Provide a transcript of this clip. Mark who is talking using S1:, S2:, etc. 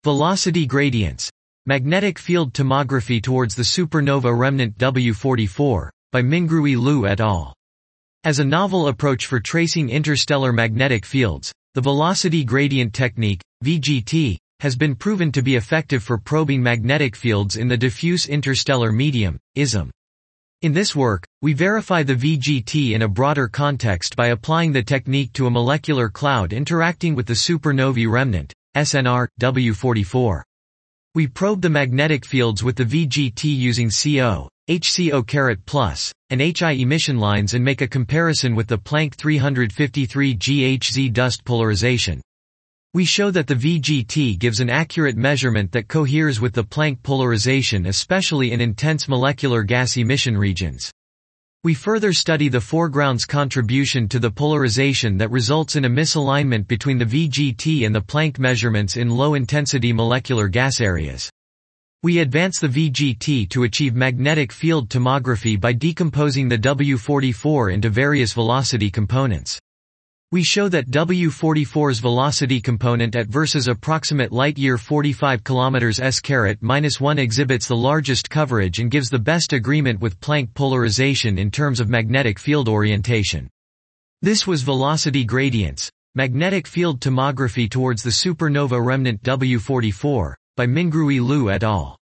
S1: Velocity gradients. Magnetic field tomography towards the supernova remnant W44, by Mingrui Liu et al. As a novel approach for tracing interstellar magnetic fields, the velocity gradient technique, VGT, has been proven to be effective for probing magnetic fields in the diffuse interstellar medium, ISM. In this work, we verify the VGT in a broader context by applying the technique to a molecular cloud interacting with the supernovae remnant, SNR, W44. We probe the magnetic fields with the VGT using CO, HCO+, and HI emission lines and make a comparison with the Planck 353 GHZ dust polarization. We show that the VGT gives an accurate measurement that coheres with the Planck polarization, especially in intense molecular gas emission regions. We further study the foreground's contribution to the polarization that results in a misalignment between the VGT and the Planck measurements in low-intensity molecular gas areas. We advance the VGT to achieve magnetic field tomography by decomposing the W44 into various velocity components. We show that W44's velocity component at versus approximate light-year 45 km s-1 exhibits the largest coverage and gives the best agreement with Planck polarization in terms of magnetic field orientation. This was velocity gradients, magnetic field tomography towards the supernova remnant W44, by Mingrui Liu et al.